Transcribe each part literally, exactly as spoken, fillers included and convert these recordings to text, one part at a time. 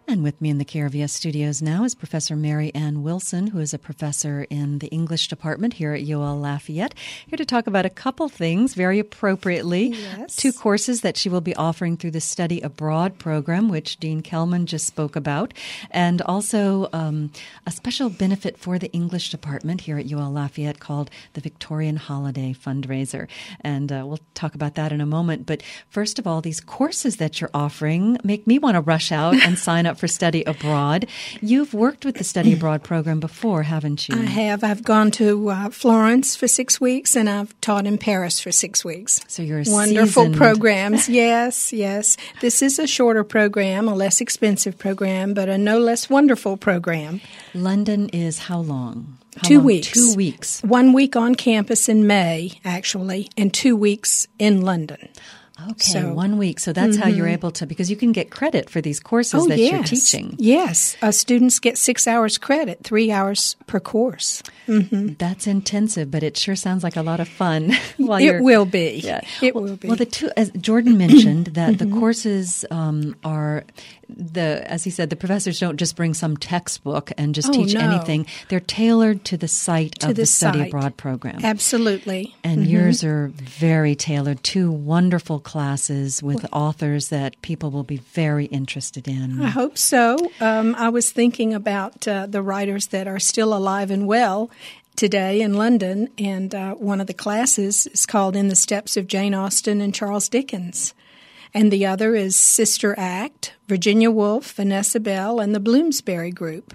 And with me in the K R V S studios now is Professor Mary Ann Wilson, who is a professor in the English department here at U L Lafayette, here to talk about a couple things very appropriately. Yes. Two courses that she will be offering through the Study Abroad program, which Dean Kellman just spoke about, and also um, a special benefit for the English department here at U L Lafayette called the Victorian Holiday Fundraiser. And uh, we'll talk about that in a moment. But first of all, these courses that you're offering make me want to rush out and sign up for Study Abroad. You've worked with the Study Abroad program before, haven't you? I have. I've gone to uh, Florence for six weeks, and I've taught in Paris for six weeks. So you're a Wonderful seasoned... programs. Yes, yes. This is a shorter program, a less expensive program, but a no less wonderful program. London is how long? How two long? weeks. Two weeks. One week on campus in May, actually, and two weeks in London. Okay, So- one week. So that's mm-hmm. how you're able to, because you can get credit for these courses Oh, that yes. you're teaching. Yes. Uh, students get six hours credit, three hours per course. Mm-hmm. That's intensive, but it sure sounds like a lot of fun. while It you're, will be. Yeah. It well, will be. Well, the two, as Jordan mentioned, that Mm-hmm. the courses um, are the, as he said, the professors don't just bring some textbook and just Oh, teach no. anything. They're tailored to the site To of the the Study site. Abroad program. Absolutely. And Mhm. yours are very tailored. Two wonderful classes with authors that people will be very interested in. I hope so. Um, I was thinking about uh, the writers that are still alive and well today in London, and uh, one of the classes is called In the Steps of Jane Austen and Charles Dickens. And the other is Sister Act, Virginia Woolf, Vanessa Bell, and the Bloomsbury Group.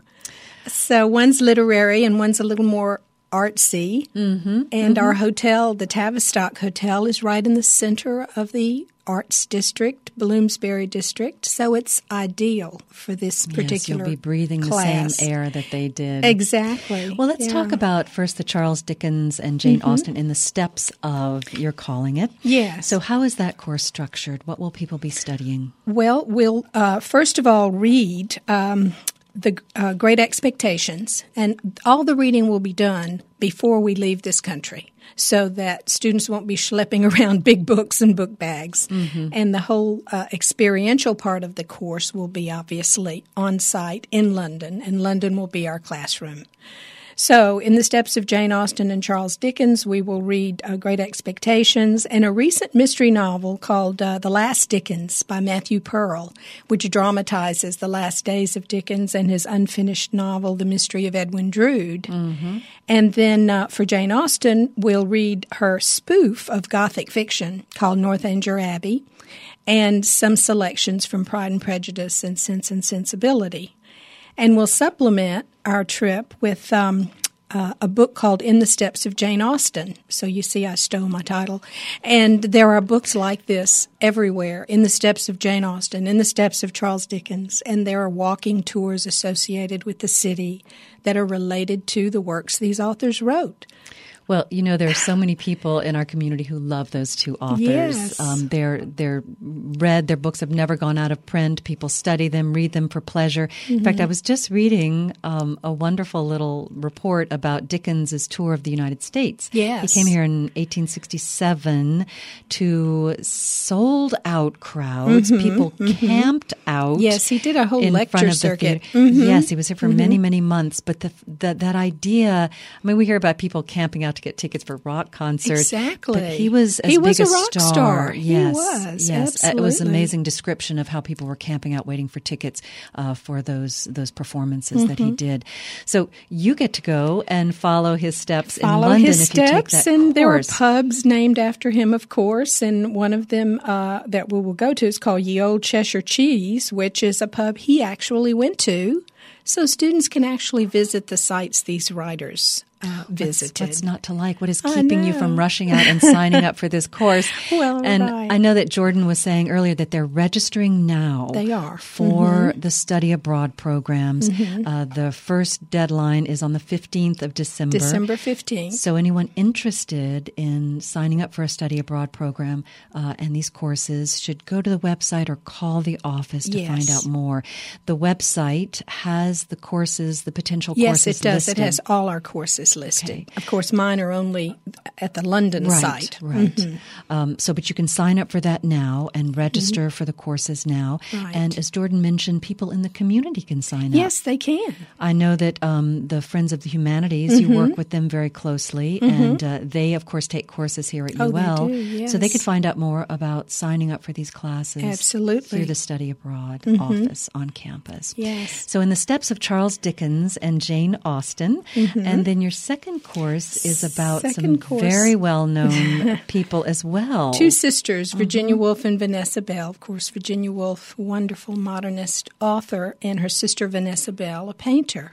So one's literary and one's a little more artsy. Mm-hmm. And mm-hmm. our hotel, the Tavistock Hotel, is right in the center of the Arts District, Bloomsbury District. So it's ideal for this particular Yes, you'll be breathing class. the same air that they did. Exactly. Well, let's Yeah. talk about first the Charles Dickens and Jane Austen in the steps of, you're calling it. Yes. So how is that course structured? What will people be studying? Well, we'll uh, first of all read um, the uh, Great Expectations, and all the reading will be done before we leave this country, so that students won't be schlepping around big books and book bags. Mm-hmm. And the whole uh, experiential part of the course will be obviously on site in London, and London will be our classroom. So in the steps of Jane Austen and Charles Dickens, we will read uh, Great Expectations and a recent mystery novel called uh, The Last Dickens by Matthew Pearl, which dramatizes the last days of Dickens and his unfinished novel, The Mystery of Edwin Drood. Mm-hmm. And then uh, for Jane Austen, we'll read her spoof of Gothic fiction called Northanger Abbey, and some selections from Pride and Prejudice and Sense and Sensibility. And we'll supplement our trip with um, uh, a book called In the Steps of Jane Austen. So you see I stole my title. And there are books like this everywhere, In the Steps of Jane Austen, In the Steps of Charles Dickens. And there are walking tours associated with the city that are related to the works these authors wrote. Well, you know, there are so many people in our community who love those two authors. Yes. Um, they're they're read. Their books have never gone out of print. People study them, read them for pleasure. Mm-hmm. In fact, I was just reading um, a wonderful little report about Dickens's tour of the United States. Yes. He came here in eighteen sixty-seven to sold-out crowds. Mm-hmm. People mm-hmm. camped out. Yes, he did a whole in lecture front of the circuit. theater. Mm-hmm. Yes, he was here for mm-hmm. many, many months. But the, the, that idea, I mean, we hear about people camping out to get tickets for rock concerts. Exactly. But he was as he big was a, a rock star. star. Yes, he was. yes. Absolutely. It was an amazing description of how people were camping out waiting for tickets uh, for those those performances mm-hmm. that he did. So you get to go and follow his steps follow in London his if steps, you take that and course. there are pubs named after him, of course, and one of them uh, that we will go to is called Ye Old Cheshire Cheese, which is a pub he actually went to. So students can actually visit the sites these writers uh, visited. What's, what's not to like? What is I keeping you know. from rushing out and signing up for this course? Well, and right. I know that Jordan was saying earlier that they're registering now. They are. For mm-hmm. the study abroad programs. Mm-hmm. Uh, the first deadline is on the fifteenth of December. December fifteenth. So anyone interested in signing up for a study abroad program uh, and these courses should go to the website or call the office to yes. find out more. The website has the courses, the potential yes, courses it does. listed. It has all our courses is listed. Okay. Of course, mine are only at the London right, site. Right, Mm-hmm. um, so, but you can sign up for that now and register mm-hmm. for the courses now. Right. And as Jordan mentioned, people in the community can sign up. Yes, they can. I know that um, the Friends of the Humanities, mm-hmm. you work with them very closely, mm-hmm. and uh, they, of course, take courses here at oh, U L. They do, yes. So they could find out more about signing up for these classes. Absolutely. Through the Study Abroad mm-hmm. office on campus. Yes. So in the steps of Charles Dickens and Jane Austen, mm-hmm. and then your second course is about second some course. very well-known people as well. Two sisters, Virginia mm-hmm. Woolf and Vanessa Bell. Of course, Virginia Woolf, wonderful modernist author, and her sister Vanessa Bell, a painter.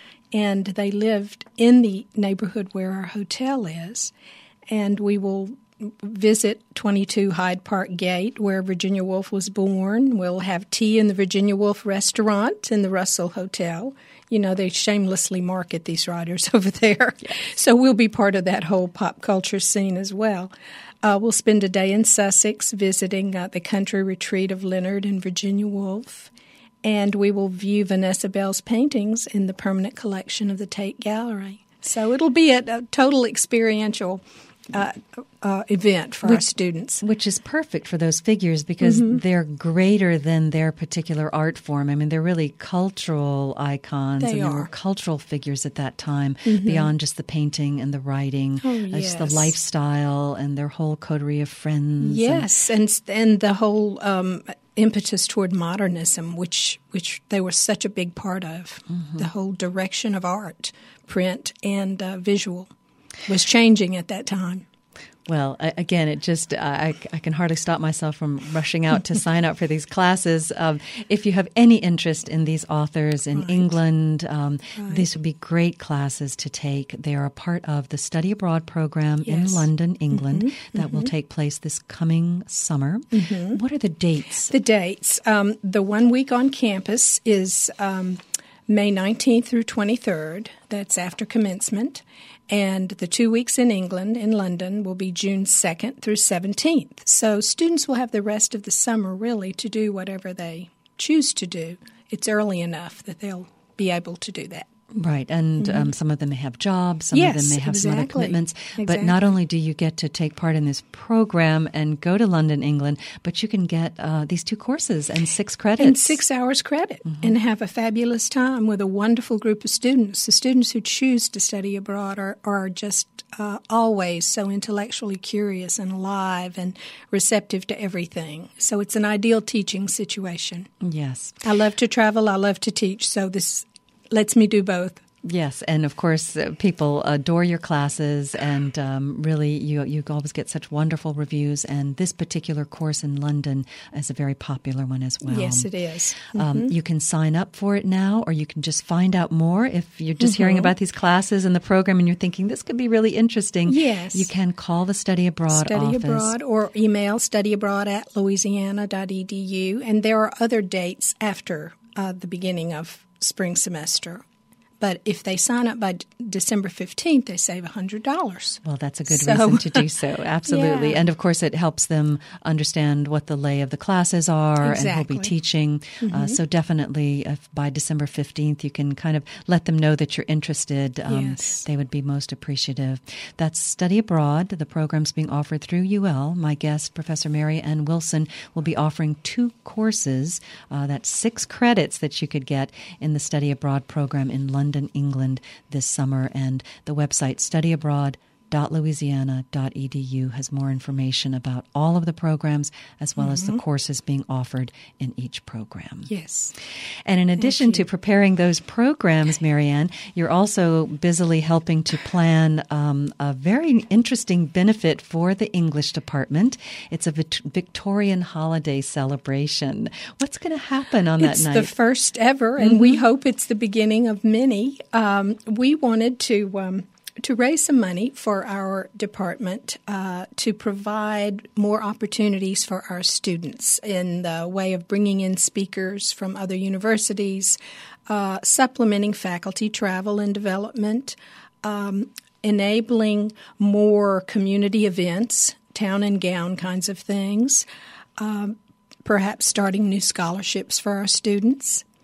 And they lived in the neighborhood where our hotel is. And we will visit twenty-two Hyde Park Gate, where Virginia Woolf was born. We'll have tea in the Virginia Woolf restaurant in the Russell Hotel. You know, they shamelessly market these writers over there. Yes. So we'll be part of that whole pop culture scene as well. Uh, we'll spend a day in Sussex visiting uh, the country retreat of Leonard and Virginia Woolf. And we will view Vanessa Bell's paintings in the permanent collection of the Tate Gallery. So it'll be a, a total experiential Uh, uh, event for which, our students. Which is perfect for those figures because mm-hmm. they're greater than their particular art form. I mean, they're really cultural icons. They and are. They were cultural figures at that time mm-hmm. beyond just the painting and the writing. Oh, uh, yes. Just the lifestyle and their whole coterie of friends. Yes, and, and, and the whole um, impetus toward modernism, which, which they were such a big part of. Mm-hmm. The whole direction of art, print and uh, visual, was changing at that time. Well, again, it just, I, I can hardly stop myself from rushing out to sign up for these classes. Um, if you have any interest in these authors in right. England, um, right. these would be great classes to take. They are a part of the Study Abroad program yes. in London, England, mm-hmm. that mm-hmm. will take place this coming summer. Mm-hmm. What are the dates? The dates. Um, the one week on campus is um, May nineteenth through twenty-third. That's after commencement. And the two weeks in England, in London, will be June second through seventeenth. So students will have the rest of the summer, really, to do whatever they choose to do. It's early enough that they'll be able to do that. Right, and mm-hmm. um, some of them may have jobs, some yes, of them may have exactly. some other commitments. Exactly. But not only do you get to take part in this program and go to London, England, but you can get uh, these two courses and six credits. And six hours credit, mm-hmm. and have a fabulous time with a wonderful group of students. The students who choose to study abroad are, are just uh, always so intellectually curious and alive and receptive to everything. So it's an ideal teaching situation. Yes. I love to travel. I love to teach, so this lets me do both. Yes, and of course, uh, people adore your classes, and um, really, you you always get such wonderful reviews. And this particular course in London is a very popular one as well. Yes, it is. Mm-hmm. Um, you can sign up for it now, or you can just find out more if you're just mm-hmm. hearing about these classes and the program, and you're thinking this could be really interesting. Yes, you can call the Study Abroad Study office. Abroad, or email studyabroad at louisiana dot e d u. And there are other dates after uh, the beginning of spring semester. But if they sign up by D- December fifteenth, they save one hundred dollars. Well, that's a good so, reason to do so. Absolutely. Yeah. And, of course, it helps them understand what the lay of the classes are exactly. and who'll be teaching. Mm-hmm. Uh, so definitely, if by December fifteenth, you can kind of let them know that you're interested. Um, yes. They would be most appreciative. That's Study Abroad. The program's being offered through U L. My guest, Professor Mary Ann Wilson, will be offering two courses. Uh, that's six credits that you could get in the Study Abroad program in London, England this summer, and the website study abroad dot louisiana dot e d u has more information about all of the programs as well mm-hmm. as the courses being offered in each program. Yes. And in addition to preparing those programs, Mary Ann, you're also busily helping to plan um, a very interesting benefit for the English department. It's a Vic- Victorian holiday celebration. What's going to happen on it's that night? It's the first ever, and mm-hmm. we hope it's the beginning of many. Um, we wanted to... Um, to raise some money for our department uh, to provide more opportunities for our students in the way of bringing in speakers from other universities, uh, supplementing faculty travel and development, um, enabling more community events, town and gown kinds of things, um, perhaps starting new scholarships for our students.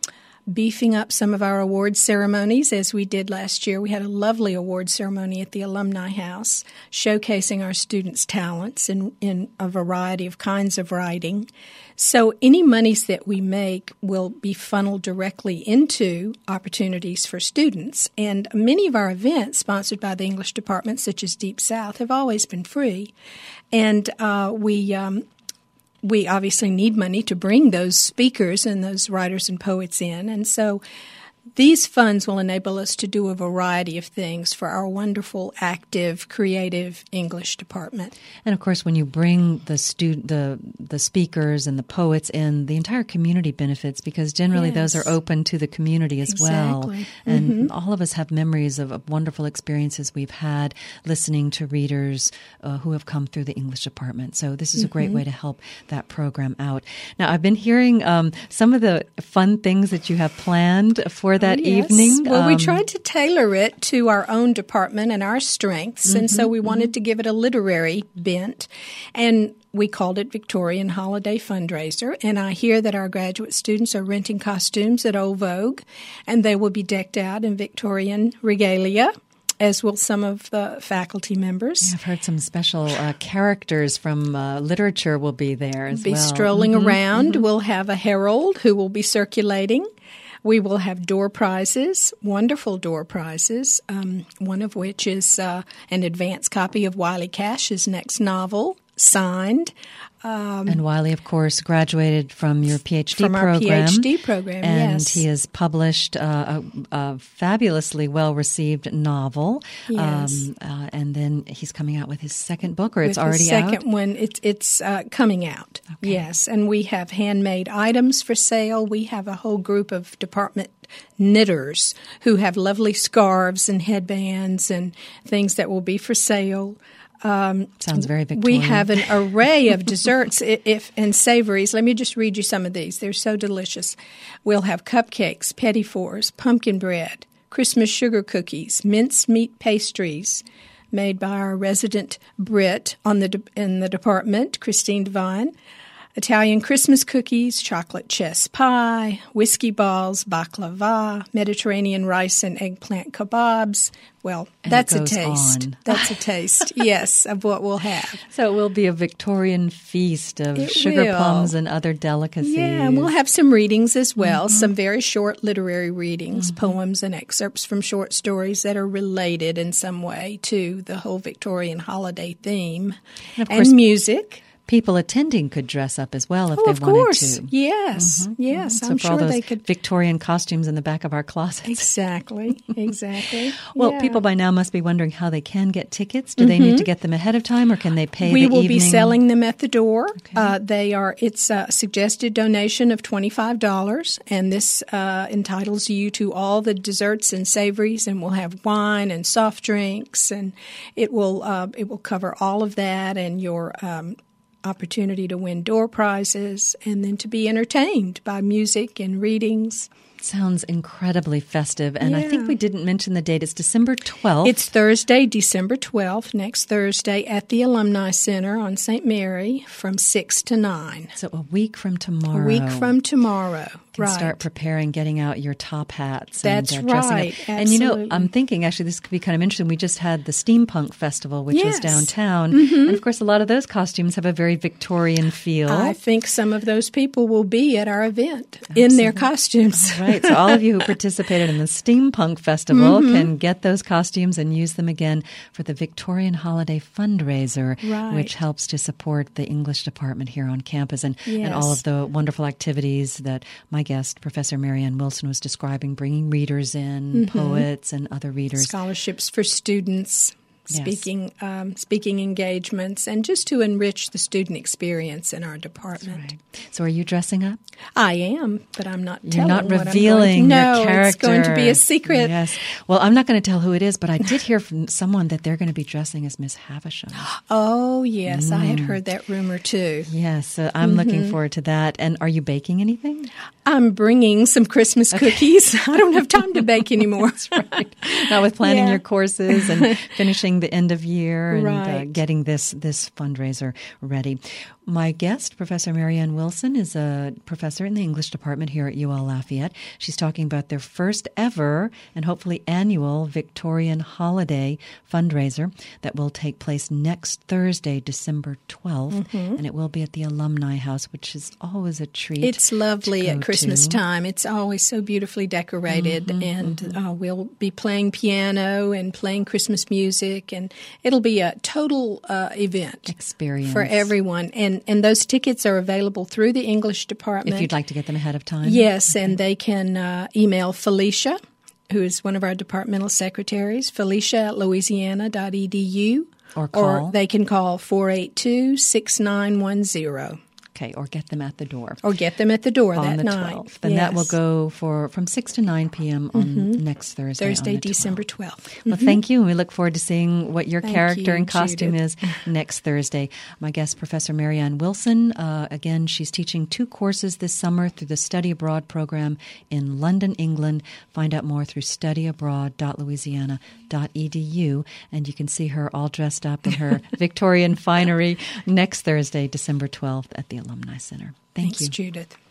beefing up some of our award ceremonies as we did last year. We had a lovely award ceremony at the Alumni House showcasing our students' talents in, in a variety of kinds of writing. So any monies that we make will be funneled directly into opportunities for students. And many of our events sponsored by the English department, such as Deep South, have always been free. And uh, we um, we obviously need money to bring those speakers and those writers and poets in. And so these funds will enable us to do a variety of things for our wonderful, active, creative English department. And of course, when you bring the student, the the speakers and the poets in, the entire community benefits because generally Yes. those are open to the community as well. Exactly. And Mm-hmm. all of us have memories of, of wonderful experiences we've had listening to readers uh, who have come through the English department. So this is a great Mm-hmm. way to help that program out. Now, I've been hearing um, some of the fun things that you have planned for that Yes. evening. Well, we Um, tried to tailor it to our own department and our strengths, Mm-hmm, and so we wanted to give it a literary bent. And we called it Victorian Holiday Fundraiser. And I hear that our graduate students are renting costumes at Old Vogue, and they will be decked out in Victorian regalia, as will some of the faculty members. I've heard some special uh, characters from uh, literature will be there as Be well. strolling Mhm. around. We'll have a herald who will be circulating. We will have door prizes, wonderful door prizes, um, one of which is uh, an advance copy of Wiley Cash's next novel, signed. Um, And Wiley, of course, graduated from your PhD from our program. PhD program, and yes. he has published uh, a, a fabulously well-received novel. Yes. Um, uh, and then he's coming out with his second book, or it's With the already second out? one, it's it's uh, coming out. Yes, and we have handmade items for sale. We have a whole group of department knitters who have lovely scarves and headbands and things that will be for sale. Um, Sounds very Victorian. We have an array of desserts i- if and savories. Let me just read you some of these. They're so delicious. We'll have cupcakes, petit fours, pumpkin bread, Christmas sugar cookies, minced meat pastries made by our resident Brit on the de- in the department, Christine Devine, Italian Christmas cookies, chocolate chess pie, whiskey balls, baklava, Mediterranean rice and eggplant kebabs. Well, And that's it a goes taste. on. That's a taste, yes, of what we'll have. So it will be a Victorian feast of It sugar will. plums and other delicacies. Yeah, and we'll have some readings as well, Mm-hmm. some very short literary readings, poems and excerpts from short stories that are related in some way to the whole Victorian holiday theme, And of and course, music. people attending could dress up as well if Oh, they of wanted course. to. Yes, yes, So I'm for all sure those they could. Victorian costumes in the back of our closets. Exactly, exactly. Well, Yeah. people by now must be wondering how they can get tickets. Do they need to get them ahead of time, or can they pay We the will evening? be selling them at the door. Uh, they are. It's a suggested donation of twenty-five dollars, and this uh, entitles you to all the desserts and savories. And we'll have wine and soft drinks, and it will uh, it will cover all of that and your um, opportunity to win door prizes, and then to be entertained by music and readings. Sounds incredibly festive. And I think Yeah. we didn't mention the date. It's December twelfth. It's Thursday, December twelfth, next Thursday at the Alumni Center on Saint Mary from six to nine. so a week from tomorrow. A week from tomorrow. You can right. start preparing, getting out your top hats. That's and, uh, dressing right. Up. And you know, Absolutely. I'm thinking actually this could be kind of interesting. We just had the Steampunk Festival, which was Yes. downtown. Mm-hmm. And of course, a lot of those costumes have a very Victorian feel. I think some of those people will be at our event in their costumes. Right. So all of you who participated in the Steampunk Festival Mm-hmm. can get those costumes and use them again for the Victorian Holiday Fundraiser, Right. which helps to support the English department here on campus and, and all Yes. of the wonderful activities that my guest, Professor Marianne Wilson, was describing, bringing readers in, Mm-hmm. poets and other readers. Scholarships for students, Yes. speaking um, speaking engagements, and just to enrich the student experience in our department. Right. So are you dressing up? I am, but I'm not You're telling not what I'm revealing going to, your no, character. it's going to be a secret. Yes. Well, I'm not going to tell who it is, but I did hear from someone that they're going to be dressing as Miss Havisham. Oh, yes, I Mm. had heard that rumor too. Yes, so I'm Mm-hmm. looking forward to that. And are you baking anything? I'm bringing some Christmas cookies. I don't have time to bake anymore. Right. Not with planning Yeah. your courses and finishing celebrating the end of year and right. uh, getting this, this fundraiser ready. My guest, Professor Marianne Wilson, is a professor in the English department here at U L Lafayette. She's talking about their first ever and hopefully annual Victorian holiday fundraiser that will take place next Thursday, December twelfth, mm-hmm. and it will be at the Alumni House, which is always a treat. It's lovely at Christmas to. time. It's always so beautifully decorated, mm-hmm, and mm-hmm. Uh, we'll be playing piano and playing Christmas music, and it'll be a total uh, event experience for everyone. And and those tickets are available through the English department. If you'd like to get them ahead of time. Yes, okay. And they can uh, email Felicia, who is one of our departmental secretaries, Felicia at louisiana dot e d u. Or call. Or they can call four eight two, six nine one zero. Okay, or get them at the door. Or get them at the door on that the night. twelfth. And yes. that will go for from six to nine p.m. on mm-hmm. next Thursday. Thursday, on the December twelfth. twelfth. Well, mm-hmm. thank you. And we look forward to seeing what your thank character you, and costume Judith. is next Thursday. My guest, Professor Marianne Wilson. Uh, again, she's teaching two courses this summer through the Study Abroad program in London, England. Find out more through study abroad dot louisiana dot e d u. And you can see her all dressed up in her Victorian finery next Thursday, December twelfth at the Alumni Center. Thank Thanks, you. Judith.